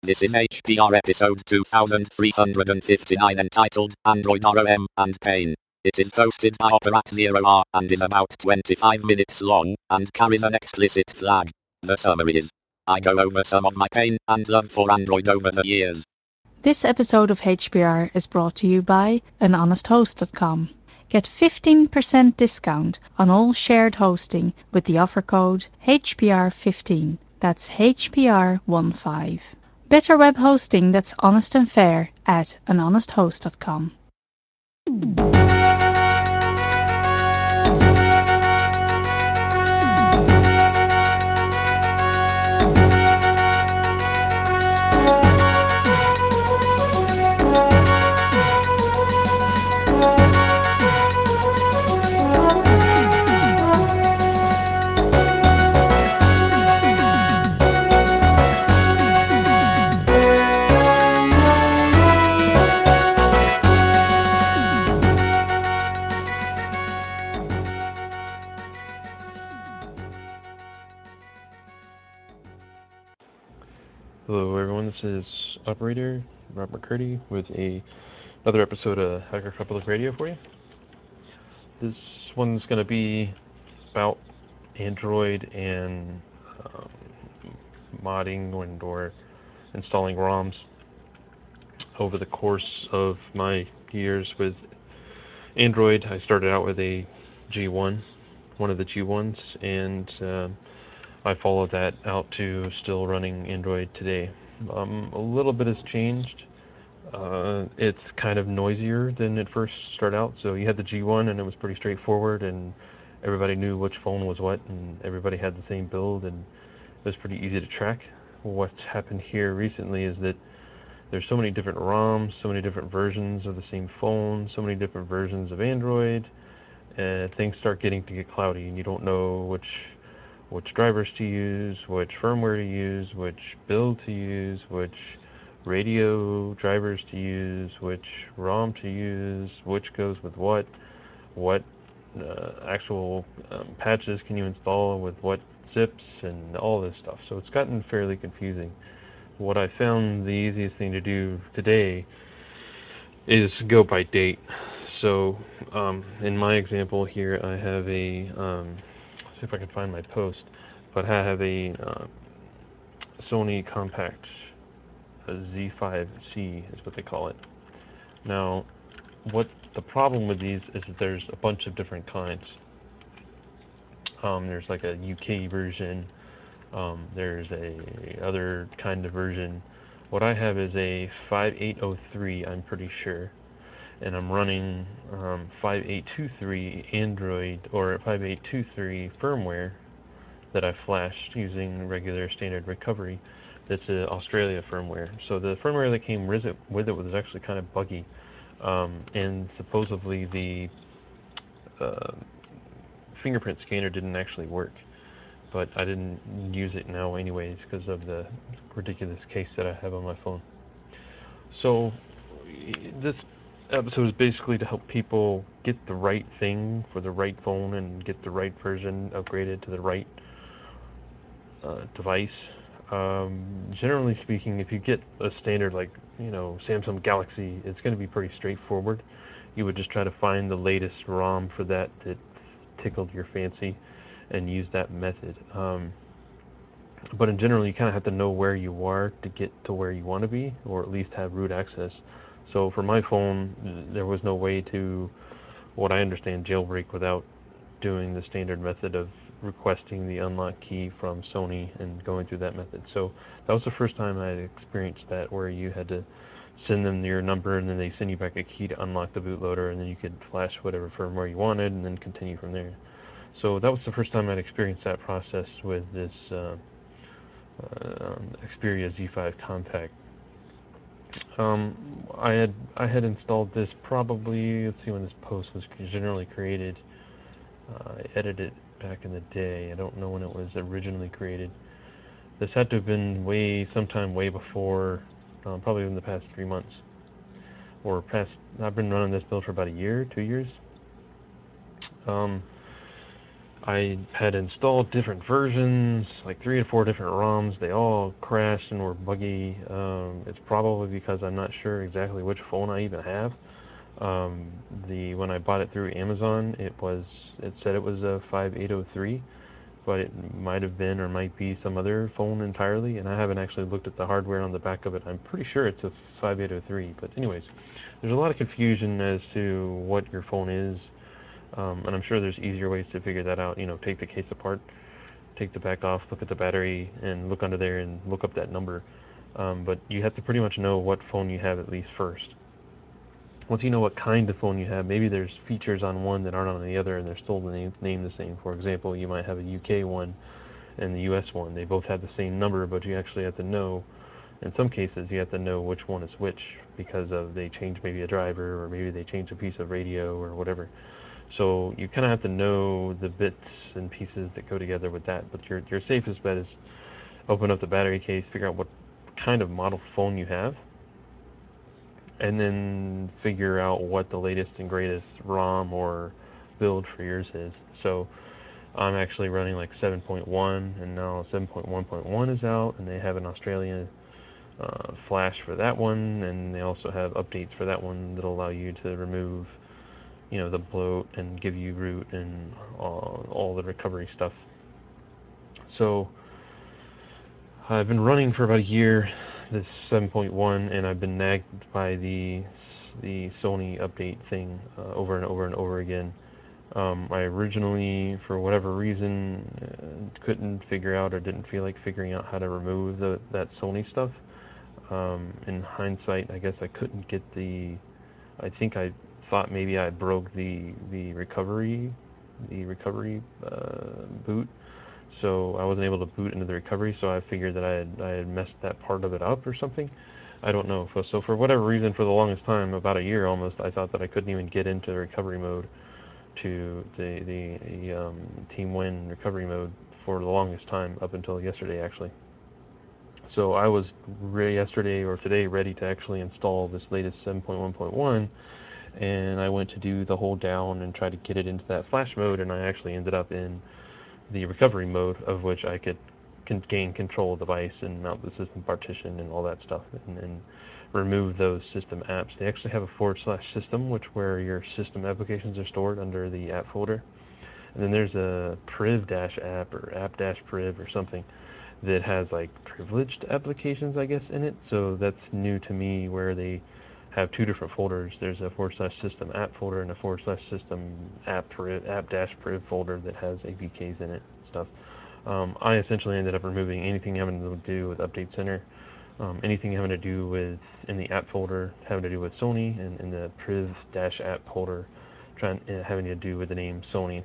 This is HPR episode 2359 entitled Android ROM and Pain. It is hosted by Operat0R and is about 25 minutes long and carries an explicit flag. The summary is: I go over some of my pain and love for Android over the years. This episode of HPR is brought to you by anhonesthost.com. Get 15% discount on all shared hosting with the offer code HPR15. That's HPR15. Better web hosting that's honest and fair at anhonesthost.com. Hello everyone, this is Operator Rob McCurdy with another episode of Hacker Public Radio for you. This one's going to be about Android and um, modding or installing ROMs over the course of my years with Android. I started out with a G1, one of the G1s, and I followed that out to still running Android today. A little bit has changed. It's kind of noisier than it first started out. So you had the G1 and it was pretty straightforward and everybody knew which phone was what and everybody had the same build and it was pretty easy to track. What's happened here recently is that there's so many different ROMs, so many different versions of the same phone, so many different versions of Android, and things start getting to get cloudy and you don't know which drivers to use, which firmware to use, which build to use, which radio drivers to use, which ROM to use, which goes with what actual patches can you install with what zips and all this stuff. So it's gotten fairly confusing. What I found the easiest thing to do today is go by date. So in my example here, I have see if I can find my post, but I have a Sony Compact Z5C is what they call it. Now, what the problem with these is that there's a bunch of different kinds. There's like a UK version. There's a other kind of version. What I have is a 5803, I'm pretty sure, and I'm running 5823 Android or 5823 firmware that I flashed using regular standard recovery. That's a Australia firmware. So the firmware that came with it was actually kind of buggy, and supposedly the uh, fingerprint scanner didn't actually work. But I didn't use it now anyways because of the ridiculous case that I have on my phone. So this episode is basically to help people get the right thing for the right phone and get the right version upgraded to the right device. Generally speaking, if you get a standard like Samsung Galaxy, it's going to be pretty straightforward. You would just try to find the latest ROM for that tickled your fancy, and use that method. But in general, you kind of have to know where you are to get to where you want to be, or at least have root access. So for my phone, there was no way to, what I understand, jailbreak without doing the standard method of requesting the unlock key from Sony and going through that method. So that was the first time I experienced that, where you had to send them your number and then they send you back a key to unlock the bootloader and then you could flash whatever firmware you wanted and then continue from there. So that was the first time I'd experienced that process with this Xperia Z5 Compact. I had installed this probably, let's see when this post was generally created. I edited it back in the day. I don't know when it was originally created. This had to have been sometime way before, probably in the past 3 months. Or I've been running this build for about a year, 2 years. Um, I had installed different versions, like 3 or 4 different ROMs. They all crashed and were buggy. It's probably because I'm not sure exactly which phone I even have. Um, the when I bought it through Amazon, it said it was a 5803, but it might have been or might be some other phone entirely. And I haven't actually looked at the hardware on the back of it. I'm pretty sure it's a 5803. But anyways, there's a lot of confusion as to what your phone is, and I'm sure there's easier ways to figure that out. Take the case apart, take the back off, look at the battery, and look under there and look up that number. But you have to pretty much know what phone you have at least first. Once you know what kind of phone you have, maybe there's features on one that aren't on the other, and they're still named the same. For example, you might have a UK one and the US one. They both have the same number, but you actually have to know. In some cases, you have to know which one is which because of they change maybe a driver or maybe they change a piece of radio or whatever. So you kind of have to know the bits and pieces that go together with that. But your safest bet is open up the battery case, figure out what kind of model phone you have, and then figure out what the latest and greatest ROM or build for yours is. So I'm actually running like 7.1, and now 7.1.1 is out, and they have an Australian flash for that one, and they also have updates for that one that'll allow you to remove the bloat and give you root and all the recovery stuff. So I've been running for about a year, this 7.1, and I've been nagged by the Sony update thing over and over and over again. I originally, for whatever reason, couldn't figure out or didn't feel like figuring out how to remove that Sony stuff. In hindsight, I guess I couldn't get the. I think I thought maybe I broke the recovery boot, so I wasn't able to boot into the recovery. So I figured that I had messed that part of it up or something. I don't know. So for whatever reason, for the longest time, about a year almost, I thought that I couldn't even get into the recovery mode, to the Team Win recovery mode for the longest time up until yesterday actually. So I was yesterday or today ready to actually install this latest 7.1.1, and I went to do the hold down and try to get it into that flash mode, and I actually ended up in the recovery mode, of which I could gain control of the device and mount the system partition and all that stuff, and remove those system apps. They actually have a /system, which where your system applications are stored under the app folder. And then there's a priv-app or app-priv or something that has like privileged applications, I guess, in it. So that's new to me, where they have two different folders. There's a /system app folder and a /system app-priv folder that has APKs in it and stuff. I essentially ended up removing anything having to do with Update Center, anything having to do with in the app folder having to do with Sony, and in the priv-app folder having to do with the name Sony.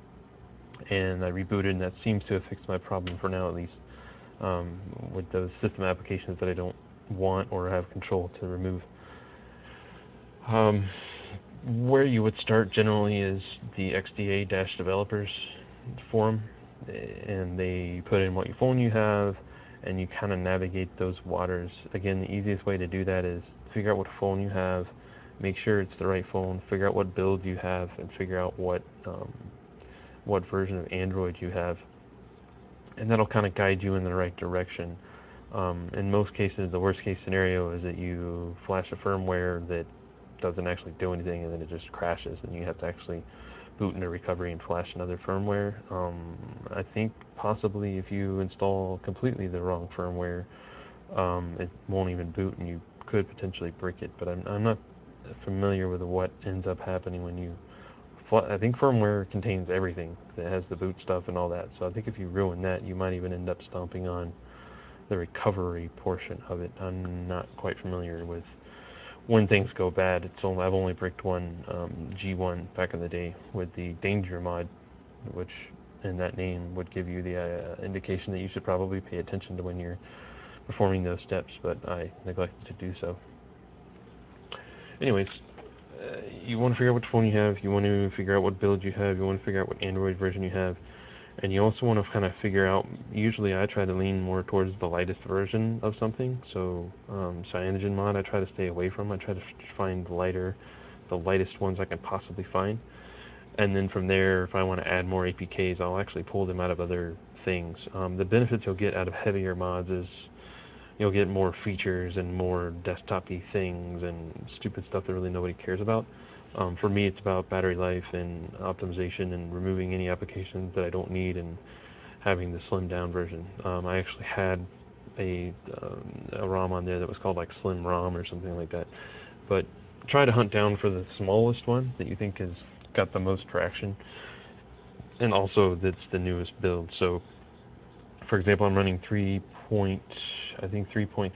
And I rebooted, and that seems to have fixed my problem for now, at least, with those system applications that I don't want or have control to remove. Um, where you would start generally is the XDA-developers forum, and they put in what phone you have, and you kind of navigate those waters. Again, the easiest way to do that is figure out what phone you have, make sure it's the right phone, figure out what build you have, and figure out what version of Android you have, and that'll kind of guide you in the right direction. In most cases, the worst case scenario is that you flash a firmware that doesn't actually do anything, and then it just crashes, and you have to actually boot into recovery and flash another firmware. I think possibly if you install completely the wrong firmware, it won't even boot, and you could potentially break it. But I'm not familiar with what ends up happening when you. I think firmware contains everything that has the boot stuff and all that. So I think if you ruin that, you might even end up stomping on the recovery portion of it. I'm not quite familiar with when things go bad. I've only bricked one G1 back in the day with the danger mod, which in that name would give you the indication that you should probably pay attention to when you're performing those steps, but I neglected to do so. Anyways, you want to figure out what phone you have, you want to figure out what build you have, you want to figure out what Android version you have, and you also want to kind of figure out, usually I try to lean more towards the lightest version of something. So CyanogenMod I try to stay away from. I try to find the lightest ones I can possibly find. And then from there, if I want to add more APKs, I'll actually pull them out of other things. The benefits you'll get out of heavier mods is you'll get more features and more desktop-y things and stupid stuff that really nobody cares about. For me, it's about battery life and optimization and removing any applications that I don't need and having the slimmed down version. I actually had a ROM on there that was called like Slim ROM or something like that. But try to hunt down for the smallest one that you think has got the most traction, and also that's the newest build. So, for example, I'm running 3. I think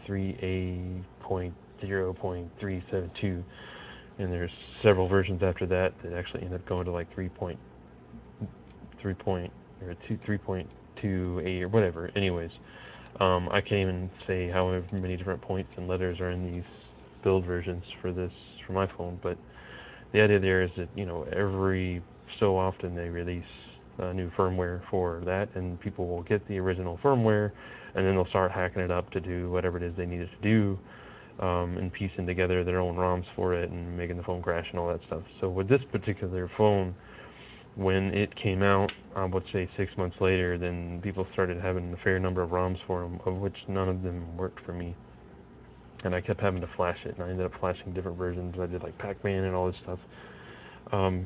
3.3a.0.372, and there's several versions after that that actually end up going to like 3.3 or 3.2a or whatever. Anyways, I can't even say however many different points and letters are in these build versions for my phone, but the idea there is that every so often they release new firmware for that, and people will get the original firmware, and then they'll start hacking it up to do whatever it is they needed to do, and piecing together their own ROMs for it and making the phone crash and all that stuff. So with this particular phone, when it came out, I would say 6 months later, then people started having a fair number of ROMs for them, of which none of them worked for me. And I kept having to flash it, and I ended up flashing different versions. I did like Pac-Man and all this stuff. Um,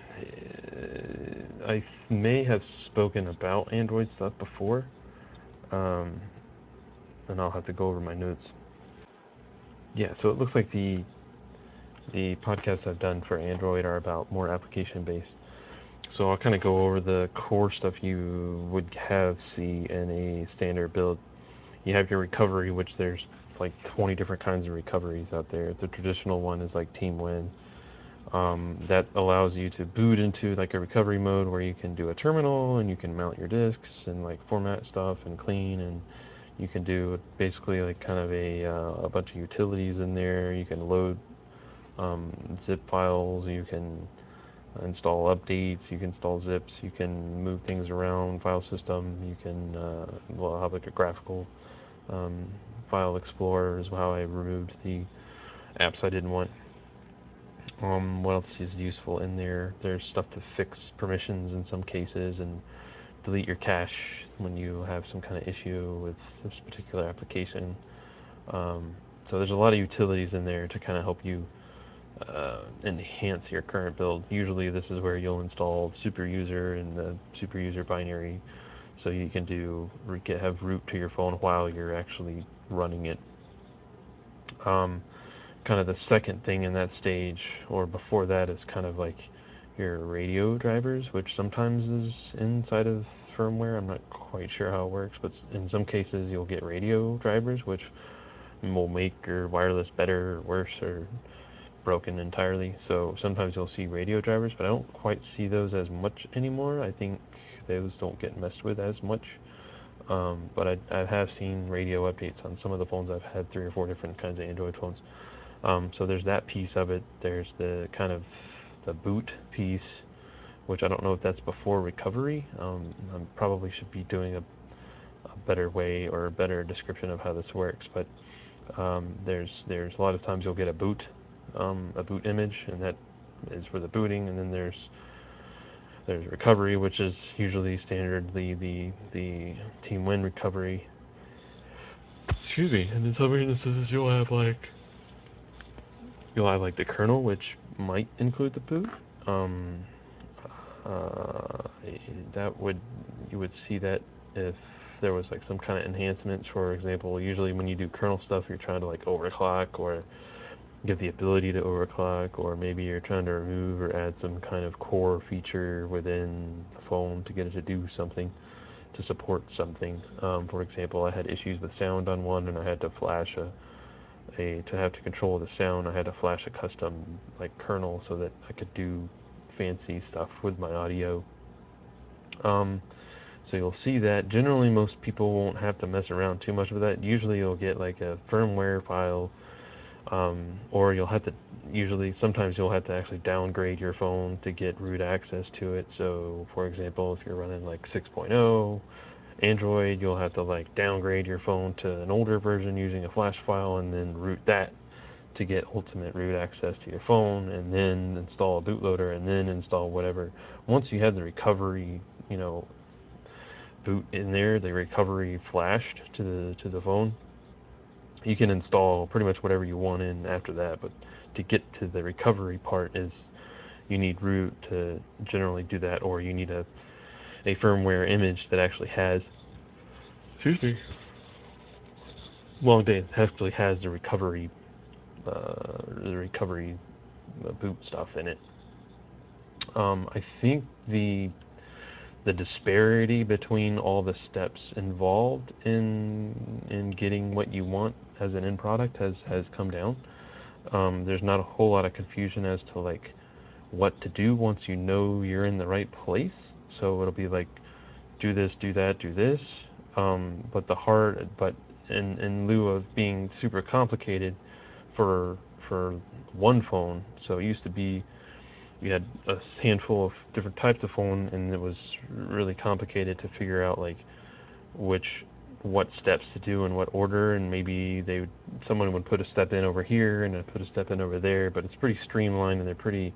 I may have spoken about Android stuff before, um, and I'll have to go over my notes. Yeah, so it looks like the podcasts I've done for Android are about more application based. So I'll kind of go over the core stuff you would see in a standard build. You have your recovery, which there's like 20 different kinds of recoveries out there. The traditional one is like TeamWin. That allows you to boot into like a recovery mode where you can do a terminal and you can mount your disks and like format stuff and clean, and you can do basically like kind of a bunch of utilities in there. You can load zip files, you can install updates, you can install zips, you can move things around file system, you can have like a graphical um, file explorer is how I removed the apps I didn't want. What else is useful in there? There's stuff to fix permissions in some cases and delete your cache when you have some kind of issue with this particular application. So there's a lot of utilities in there to kind of help you enhance your current build. Usually this is where you'll install super user and the super user binary, so you can have root to your phone while you're actually running it. Um, Kind of the second thing in that stage, or before that, is kind of like your radio drivers, which sometimes is inside of firmware. I'm not quite sure how it works, but in some cases you'll get radio drivers, which will make your wireless better or worse or broken entirely. So sometimes you'll see radio drivers, but I don't quite see those as much anymore. I think those don't get messed with as much. But I have seen radio updates on some of the phones. I've had 3 or 4 different kinds of Android phones. So there's that piece of it. There's the kind of the boot piece, which I don't know if that's before recovery. I probably should be doing a better way or a better description of how this works. But there's a lot of times you'll get a boot image, and that is for the booting. And then there's recovery, which is usually standardly the TeamWin recovery. Excuse me. And in some instances you'll have like the kernel, which might include the boot. Um, uh, that would You would see that if there was like some kind of enhancements. For example, usually when you do kernel stuff, you're trying to like overclock or give the ability to overclock, or maybe you're trying to remove or add some kind of core feature within the phone to get it to do something, to support something. For example, I had issues with sound on one, and I had to flash to have to control the sound. I had to flash a custom like kernel so that I could do fancy stuff with my audio. Um, so you'll see that generally most people won't have to mess around too much with that. Usually you'll get like a firmware file, or you'll have to sometimes you'll have to actually downgrade your phone to get root access to it. So for example, if you're running like 6.0 Android, you'll have to like downgrade your phone to an older version using a flash file and then root that to get ultimate root access to your phone, and then install a bootloader, and then install whatever. Once you have the recovery, boot in there, the recovery flashed to the phone, you can install pretty much whatever you want in after that. But to get to the recovery part is you need root to generally do that, or you need a firmware image that actually has, excuse me, long day actually has the recovery boot stuff in it. I think the disparity between all the steps involved in getting what you want as an end product has come down. There's not a whole lot of confusion as to like what to do once you know you're in the right place. So it'll be like do this, do that, do this. But in lieu of being super complicated for one phone, so it used to be you had a handful of different types of phone, and it was really complicated to figure out like which what steps to do in what order, and maybe someone would put a step in over here and put a step in over there, but it's pretty streamlined and they're pretty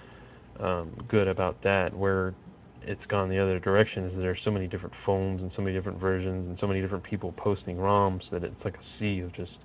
good about that. Where it's gone the other direction is there are so many different phones and so many different versions and so many different people posting ROMs that it's like a sea of just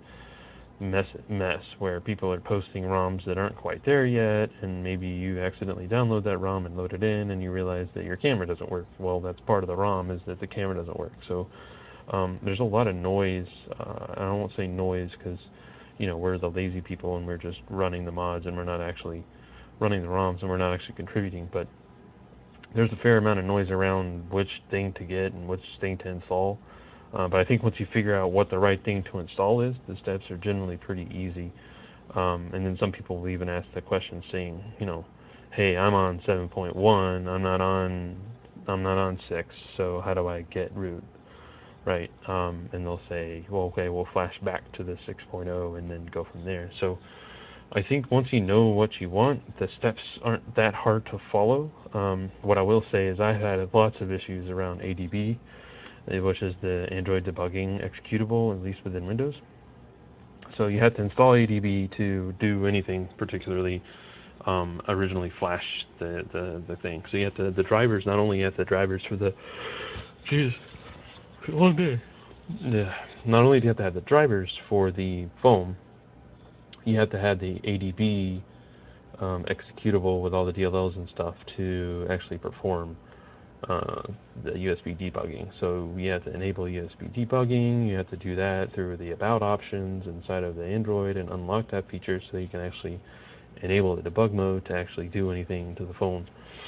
mess where people are posting ROMs that aren't quite there yet, and maybe you accidentally download that ROM and load it in and you realize that your camera doesn't work. Well, that's part of the ROM, is that the camera doesn't work. So there's a lot of noise. I won't say noise because we're the lazy people and we're just running the mods and we're not actually running the ROMs and we're not actually contributing, but there's a fair amount of noise around which thing to get and which thing to install. But I think once you figure out what the right thing to install is, the steps are generally pretty easy. And then some people will even ask the question saying, hey, I'm on 7.1, I'm not on 6, so how do I get root? Right? And they'll say, well, okay, we'll flash back to the 6.0 and then go from there. So I think once you know what you want, the steps aren't that hard to follow. What I will say is I had lots of issues around ADB, which is the Android debugging executable, at least within Windows. So you had to install ADB to do anything particularly originally flash the thing. So you had the drivers, not only you had the drivers for the, jeez, it's a long day. Yeah, not only do you have to have the drivers for the phone, you have to have the ADB executable with all the DLLs and stuff to actually perform uh, the USB debugging. So you have to enable USB debugging. You have to do that through the about options inside of the Android and unlock that feature so you can actually enable the debug mode to actually do anything to the phone.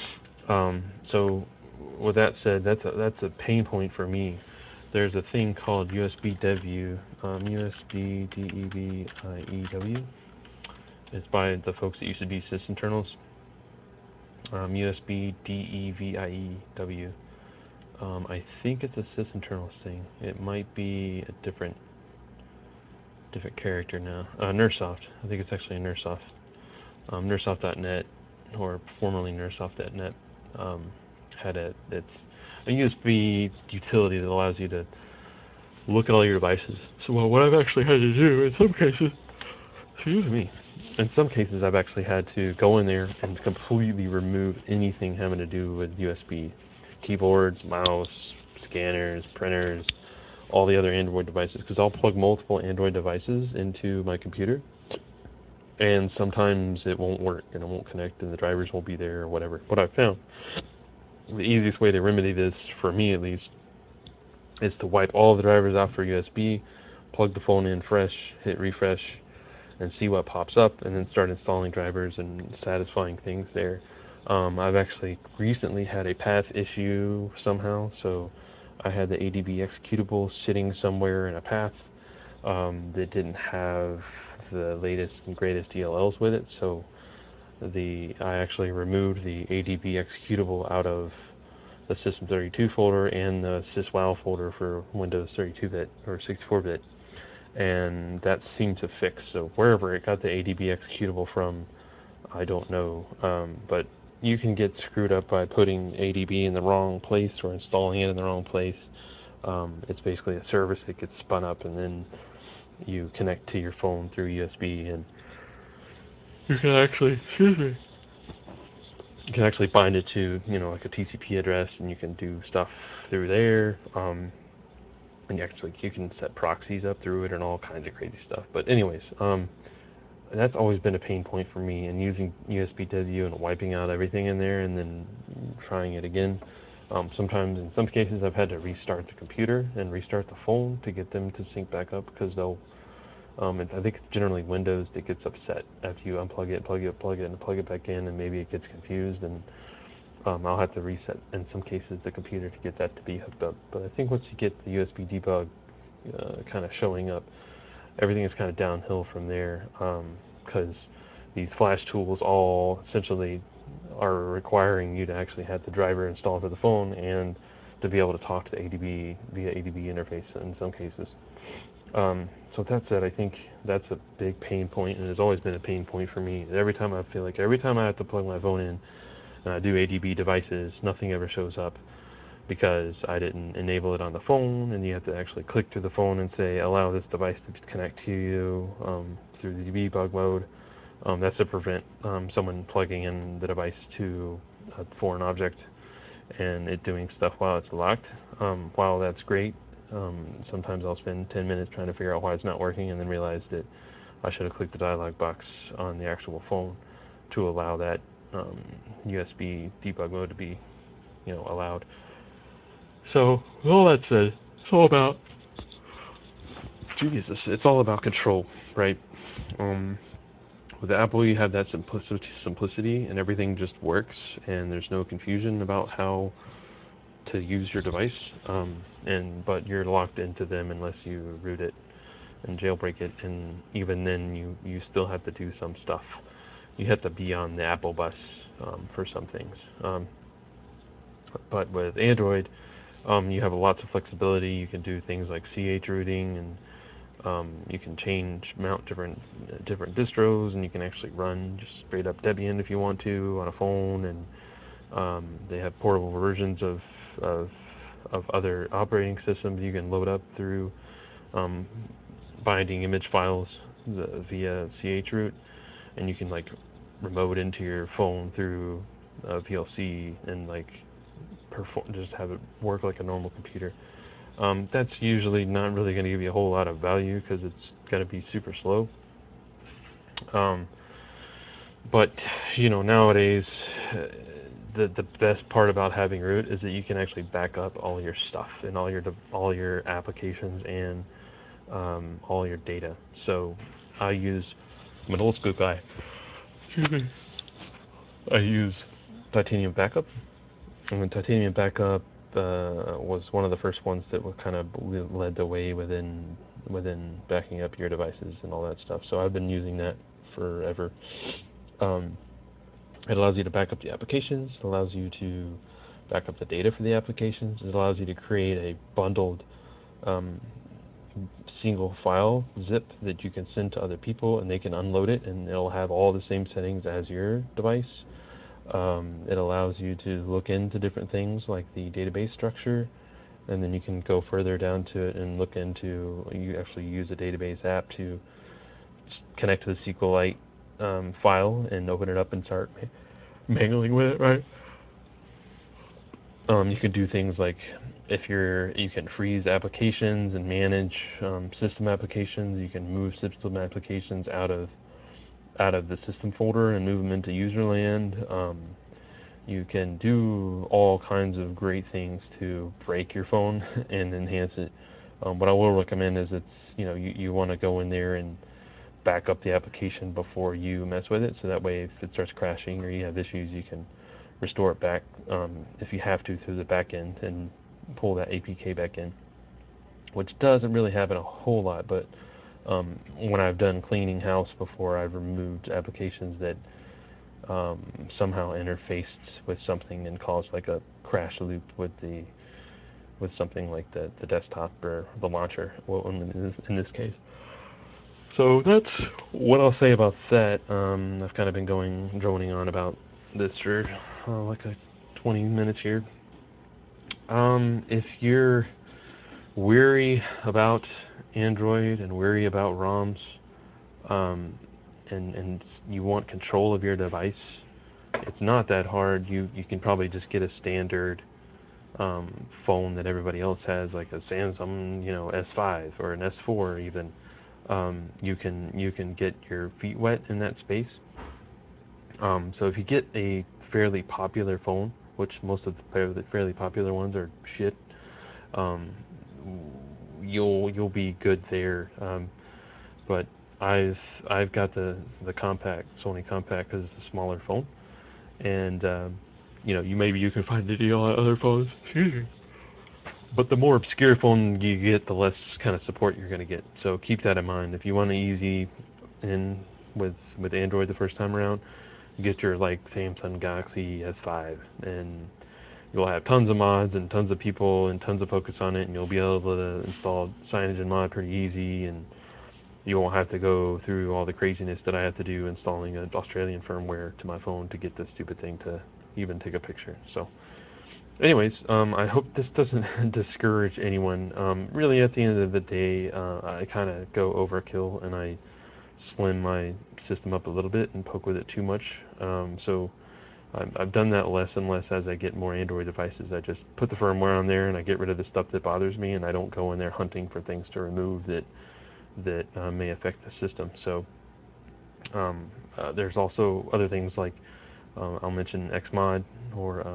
So with that said, that's a pain point for me. There's a thing called USB DevView, USB DEVIEW. It's by the folks that used to be sysinternals. USB DEVIEW. I think it's a sysinternals thing. It might be a different character now. Nersoft. I think it's actually a Nersoft. Nersoft.net, or formerly Nersoft.net, had it's a USB utility that allows you to look at all your devices. So what I've actually had to do in some cases, excuse me, in some cases I've actually had to go in there and completely remove anything having to do with USB. Keyboards, mouse, scanners, printers, all the other Android devices, because I'll plug multiple Android devices into my computer, and sometimes it won't work and it won't connect and the drivers won't be there or whatever. What I've found, the easiest way to remedy this, for me at least, is to wipe all the drivers out for USB, plug the phone in fresh, hit refresh, and see what pops up, and then start installing drivers and satisfying things there. I've actually recently had a path issue somehow, so I had the ADB executable sitting somewhere in a path that didn't have the latest and greatest DLLs with it, so I actually removed the ADB executable out of the System32 folder and the syswow folder for Windows 32-bit or 64-bit, and that seemed to fix. So wherever it got the ADB executable from, I don't know, but you can get screwed up by putting ADB in the wrong place or installing it in the wrong place. It's basically a service that gets spun up and then you connect to your phone through USB, and You can actually, excuse me, you can actually bind it to, like a TCP address, and you can do stuff through there. And you can set proxies up through it and all kinds of crazy stuff. But anyways, that's always been a pain point for me, and using USBW and wiping out everything in there and then trying it again. Sometimes, in some cases, I've had to restart the computer and restart the phone to get them to sync back up because they'll. I think it's generally Windows that gets upset after you unplug it, plug it, and plug it back in, and maybe it gets confused, and I'll have to reset in some cases the computer to get that to be hooked up. But I think once you get the USB debug kind of showing up, everything is kind of downhill from there because these flash tools all essentially are requiring you to actually have the driver installed for the phone and to be able to talk to the ADB via ADB interface in some cases. So with that said, I think that's a big pain point, and has always been a pain point for me. Every time I have to plug my phone in and I do ADB devices, nothing ever shows up because I didn't enable it on the phone, and you have to actually click through the phone and say allow this device to connect to you through the debug mode. That's to prevent someone plugging in the device to a foreign object and it doing stuff while it's locked. While that's great, sometimes I'll spend 10 minutes trying to figure out why it's not working and then realize that I should have clicked the dialog box on the actual phone to allow that USB debug mode to be allowed. So, with all that said, it's all about Jesus. It's all about control, right? Um, with Apple, you have that simplicity, and everything just works, and there's no confusion about how to use your device. But you're locked into them unless you root it and jailbreak it, and even then, you still have to do some stuff. You have to be on the Apple bus for some things. But with Android, you have lots of flexibility. You can do things like CH rooting, and you can mount different distros, and you can actually run just straight up Debian if you want to on a phone. And they have portable versions of other operating systems you can load up through um, binding image files via chroot, and you can like remote into your phone through VLC and like just have it work like a normal computer. That's usually not really going to give you a whole lot of value because it's going to be super slow. Um, but nowadays, the best part about having root is that you can actually back up all your stuff and all your applications and all your data. So I'm an old school guy. Excuse me. I use Titanium Backup. And Titanium Backup was one of the first ones that kind of led the way within backing up your devices and all that stuff. So I've been using that forever. Um, it allows you to back up the applications. It allows you to back up the data for the applications. It allows you to create a bundled um, single file zip that you can send to other people, and they can unload it, and it'll have all the same settings as your device. It allows you to look into different things like the database structure, and then you can go further down to it and look into, you actually use a database app to connect to the SQLite file and open it up and start mangling with it, right? You can do things like you can freeze applications and manage system applications. You can move system applications out of the system folder and move them into userland. You can do all kinds of great things to break your phone and enhance it. What I will recommend is you want to go in there and back up the application before you mess with it, so that way if it starts crashing or you have issues, you can restore it back if you have to through the back end and pull that APK back in, which doesn't really happen a whole lot, but when I've done cleaning house before, I've removed applications that somehow interfaced with something and caused like a crash loop with something like the desktop or the launcher, well, in this case. So that's what I'll say about that. I've kind of been droning on about this for like 20 minutes here. If you're weary about Android and weary about ROMs, um, and you want control of your device, it's not that hard. You can probably just get a standard phone that everybody else has, like a Samsung, S5 or an S4 even. You can get your feet wet in that space. So if you get a fairly popular phone, which most of the fairly popular ones are shit, um, you'll be good there. But I've I've got the compact Sony compact because it's a smaller phone, and maybe you can find a deal on other phones. Excuse me. But the more obscure phone you get, the less kind of support you're going to get. So keep that in mind. If you want to easy in with Android the first time around, get your like Samsung Galaxy S5, and you'll have tons of mods and tons of people and tons of focus on it, and you'll be able to install CyanogenMod pretty easy, and you won't have to go through all the craziness that I have to do installing an Australian firmware to my phone to get this stupid thing to even take a picture. So, anyways, I hope this doesn't discourage anyone. Really, at the end of the day, I kind of go overkill and I slim my system up a little bit and poke with it too much. So I've done that less and less as I get more Android devices. I just put the firmware on there and I get rid of the stuff that bothers me, and I don't go in there hunting for things to remove that may affect the system. So there's also other things like I'll mention Xmod or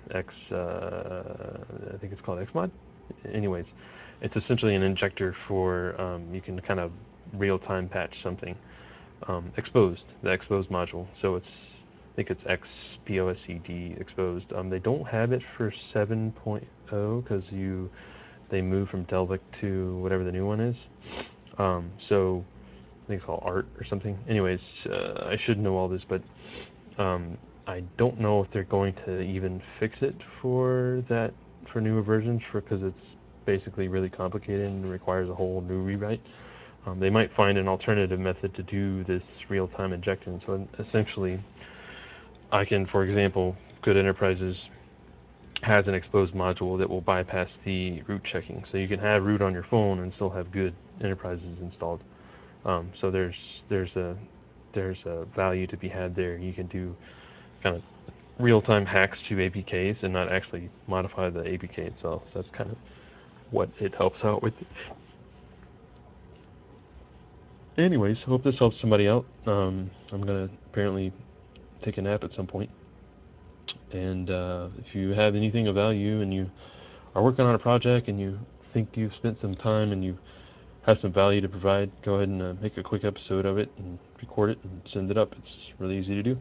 I think it's called Xmod. Anyways, it's essentially an injector for you can kind of real-time patch something. The exposed module. So I think it's XPOSED exposed. They don't have it for 7.0 because they moved from Delvic to whatever the new one is. So I think it's called Art or something. Anyways, I should know all this, but I don't know if they're going to even fix it for newer versions because it's basically really complicated and requires a whole new rewrite. They might find an alternative method to do this real-time injection. So essentially, I can, for example, Good Enterprises has an exposed module that will bypass the root checking. So you can have root on your phone and still have Good Enterprises installed. So there's a value to be had there. You can do kind of real-time hacks to APKs and not actually modify the APK itself. So that's kind of what it helps out with. Anyways, hope this helps somebody out. I'm gonna apparently take a nap at some point. And if you have anything of value and you are working on a project and you think you've spent some time and you have some value to provide, go ahead and make a quick episode of it and record it and send it up. It's really easy to do.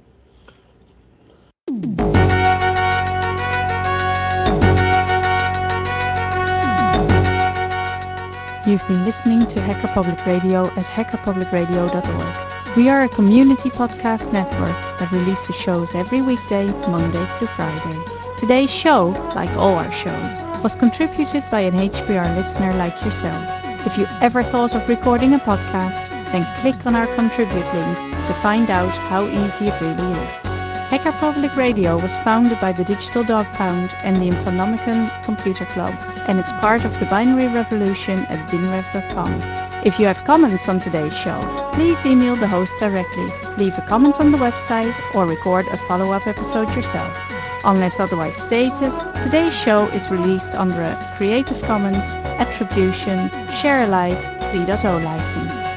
You've been listening to Hacker Public Radio at hackerpublicradio.org. We are a community podcast network that releases shows every weekday, Monday through Friday. Today's show, like all our shows, was contributed by an HPR listener like yourself. If you ever thought of recording a podcast, then click on our contribute link to find out how easy it really is. Hacker Public Radio was founded by the Digital Dog Pound and the Infonomicon Computer Club and is part of the binary revolution at binrev.com. If you have comments on today's show, please email the host directly, leave a comment on the website, or record a follow-up episode yourself. Unless otherwise stated, today's show is released under a Creative Commons Attribution Share Alike 3.0 license.